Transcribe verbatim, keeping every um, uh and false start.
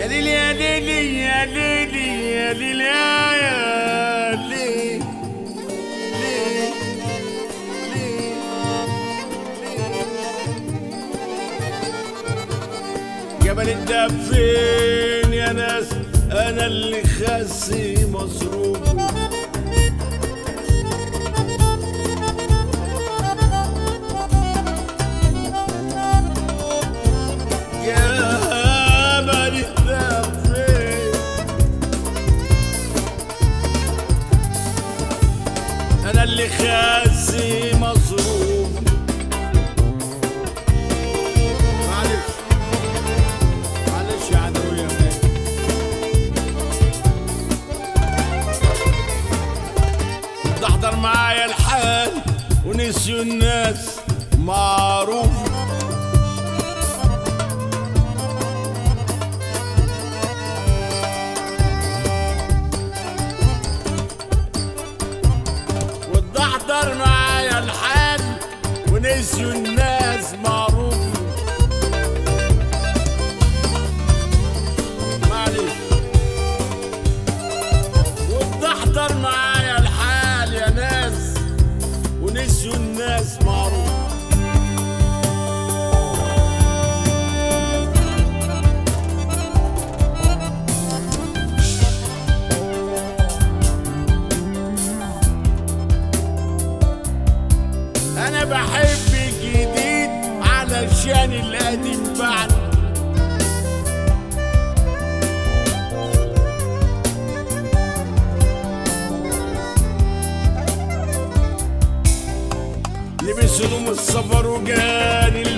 يا ليل يا ليل يا ليل يا ليل يا ليل ليل ليل جبل الدب فين يا ناس؟ انا اللي خاسي مصروف أنا اللي خاسي مصروف. معلش معلش يا عدوي يا مان. تحضر معايا الحال ونسيوا الناس معروف. تحضر معايا الحال ونسيوا الناس معروف. معلش وتحضر معايا الحال يا ناس ونسيوا الناس معروف. أنا بحب الجديد علشان القديم بعد. لبس هدوم السفر وجاني